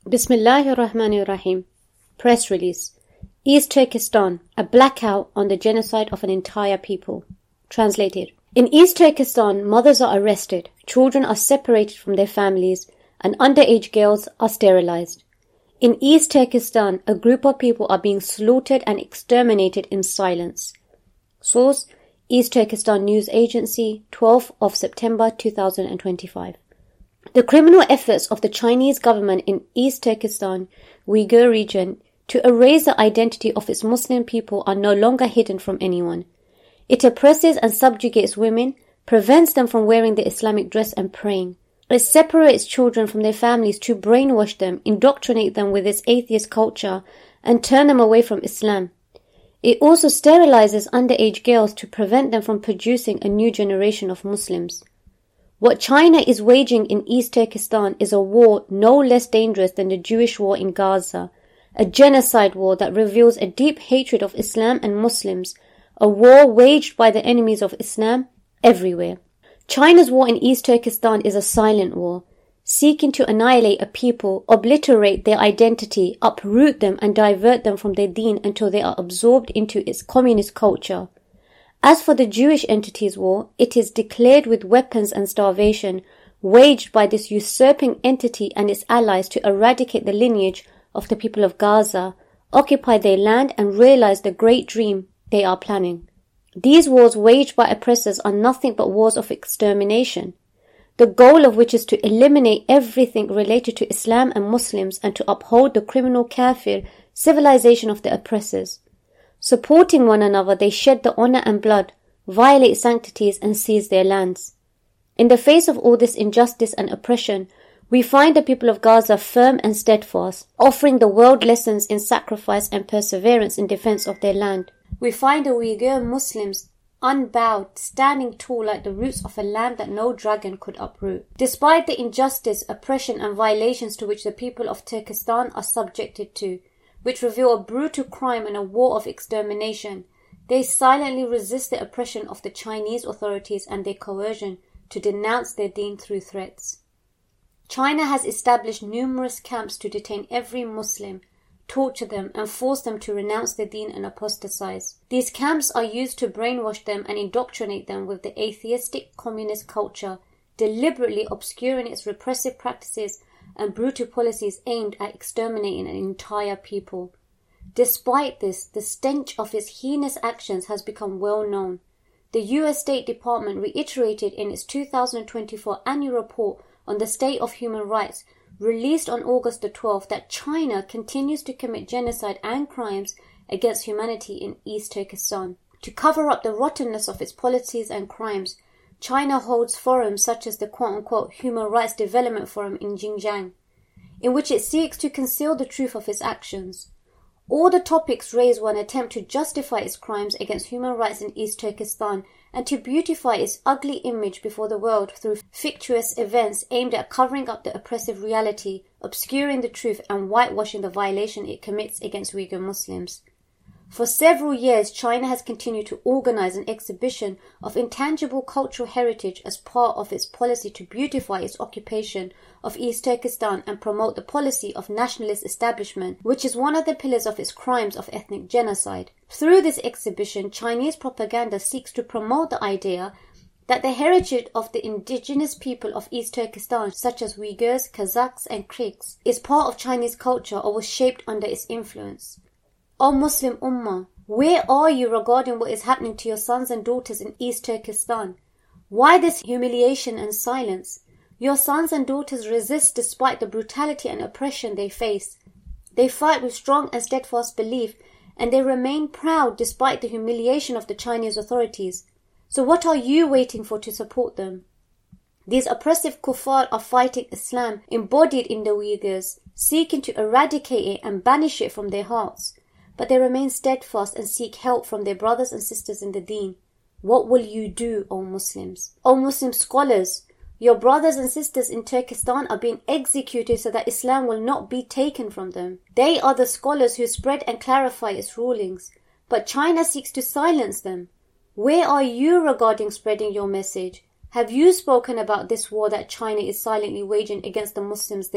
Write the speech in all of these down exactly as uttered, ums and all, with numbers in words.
Bismillahirrahmanirrahim. Press release. East Turkestan, a blackout on the genocide of an entire people. Translated. In East Turkestan, mothers are arrested, children are separated from their families, and underage girls are sterilized. In East Turkestan, a group of people are being slaughtered and exterminated in silence. Source: East Turkestan News Agency, twelfth of September two thousand twenty-five. The criminal efforts of the Chinese government in East Turkestan, Uyghur region, to erase the identity of its Muslim people are no longer hidden from anyone. It oppresses and subjugates women, prevents them from wearing the Islamic dress and praying. It separates children from their families to brainwash them, indoctrinate them with its atheist culture, and turn them away from Islam. It also sterilizes underage girls to prevent them from producing a new generation of Muslims. What China is waging in East Turkestan is a war no less dangerous than the Jewish war in Gaza, a genocide war that reveals a deep hatred of Islam and Muslims, a war waged by the enemies of Islam everywhere. China's war in East Turkestan is a silent war, seeking to annihilate a people, obliterate their identity, uproot them and divert them from their deen until they are absorbed into its communist culture. As for the Jewish entity's war, it is declared with weapons and starvation, waged by this usurping entity and its allies to eradicate the lineage of the people of Gaza, occupy their land and realize the great dream they are planning. These wars waged by oppressors are nothing but wars of extermination, the goal of which is to eliminate everything related to Islam and Muslims and to uphold the criminal kafir civilization of the oppressors. Supporting one another, they shed the honor and blood, violate sanctities and seize their lands. In the face of all this injustice and oppression, we find the people of Gaza firm and steadfast, offering the world lessons in sacrifice and perseverance in defense of their land. We find the Uyghur Muslims unbowed, standing tall like the roots of a land that no dragon could uproot. Despite the injustice, oppression and violations to which the people of Turkestan are subjected to, which reveal a brutal crime and a war of extermination, they silently resist the oppression of the Chinese authorities and their coercion to denounce their deen through threats. China has established numerous camps to detain every Muslim, torture them and force them to renounce their deen and apostatize. These camps are used to brainwash them and indoctrinate them with the atheistic communist culture, deliberately obscuring its repressive practices and brutal policies aimed at exterminating an entire people. Despite this, the stench of its heinous actions has become well known. The U S State Department reiterated in its two thousand twenty-four annual report on the state of human rights, released on August the twelfth, that China continues to commit genocide and crimes against humanity in East Turkestan. To cover up the rottenness of its policies and crimes, China holds forums such as the quote-unquote Human Rights Development Forum in Xinjiang, in which it seeks to conceal the truth of its actions. All the topics raised were an attempt to justify its crimes against human rights in East Turkestan and to beautify its ugly image before the world through fictitious events aimed at covering up the oppressive reality, obscuring the truth and whitewashing the violation it commits against Uyghur Muslims. For several years, China has continued to organize an exhibition of intangible cultural heritage as part of its policy to beautify its occupation of East Turkestan and promote the policy of nationalist establishment, which is one of the pillars of its crimes of ethnic genocide. Through this exhibition, Chinese propaganda seeks to promote the idea that the heritage of the indigenous people of East Turkestan, such as Uyghurs, Kazakhs, and Kyrgyz, is part of Chinese culture or was shaped under its influence. O Muslim Ummah, where are you regarding what is happening to your sons and daughters in East Turkestan? Why this humiliation and silence? Your sons and daughters resist despite the brutality and oppression they face. They fight with strong and steadfast belief, and they remain proud despite the humiliation of the Chinese authorities. So what are you waiting for to support them? These oppressive kuffar are fighting Islam embodied in the Uyghurs, seeking to eradicate it and banish it from their hearts. But they remain steadfast and seek help from their brothers and sisters in the deen. What will you do, O Muslims? O Muslim scholars, your brothers and sisters in Turkestan are being executed so that Islam will not be taken from them. They are the scholars who spread and clarify its rulings, but China seeks to silence them. Where are you regarding spreading your message? Have you spoken about this war that China is silently waging against the Muslims there,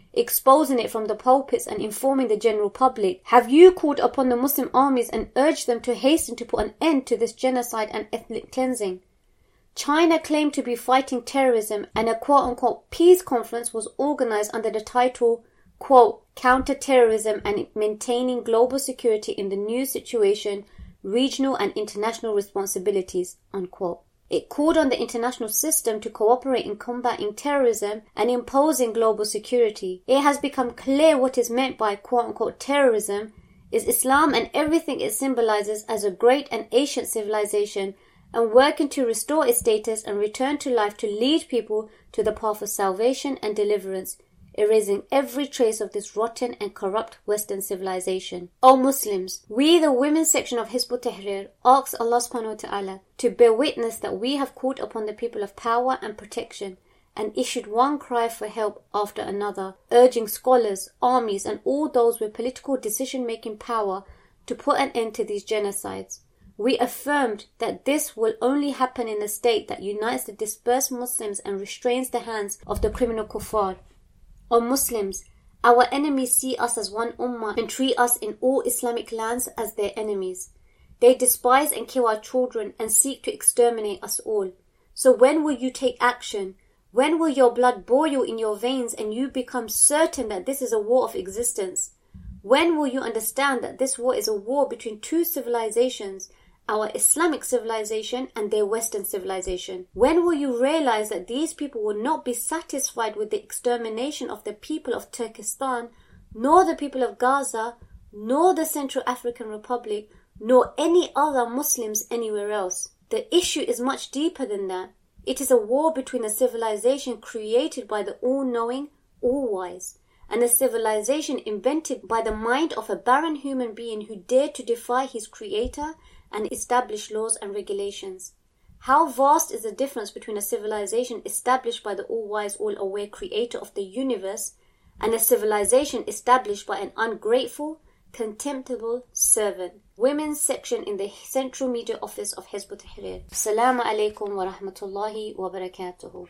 exposing it from the pulpits and informing the general public? Have you called upon the Muslim armies and urged them to hasten to put an end to this genocide and ethnic cleansing? China claimed to be fighting terrorism, and a quote-unquote peace conference was organized under the title, quote, Counter-Terrorism and Maintaining Global Security in the New Situation, Regional and International Responsibilities, unquote. It called on the international system to cooperate in combating terrorism and imposing global security. It has become clear what is meant by quote-unquote terrorism is Islam and everything it symbolizes as a great and ancient civilization, and working to restore its status and return to life to lead people to the path of salvation and deliverance, erasing every trace of this rotten and corrupt Western civilization. O Muslims, we, the women's section of Hizb ut-Tahrir, ask Allah subhanahu wa ta'ala to bear witness that we have called upon the people of power and protection and issued one cry for help after another, urging scholars, armies, and all those with political decision-making power to put an end to these genocides. We affirmed that this will only happen in a state that unites the dispersed Muslims and restrains the hands of the criminal kuffar. O Muslims, our enemies see us as one ummah and treat us in all Islamic lands as their enemies. They despise and kill our children and seek to exterminate us all. So when will you take action? When will your blood boil in your veins and you become certain that this is a war of existence? When will you understand that this war is a war between two civilizations, our Islamic civilization and their Western civilization? When will you realize that these people will not be satisfied with the extermination of the people of Turkestan, nor the people of Gaza, nor the Central African Republic, nor any other Muslims anywhere else? The issue is much deeper than that. It is a war between a civilization created by the all-knowing, all-wise, and a civilization invented by the mind of a barren human being who dared to defy his creator and establish laws and regulations. How vast is the difference between a civilization established by the all-wise, all-aware creator of the universe and a civilization established by an ungrateful, contemptible servant. Women's section in the Central Media Office of Hizb ut-Tahrir. Assalamu alaikum wa rahmatullahi wa barakatuhu.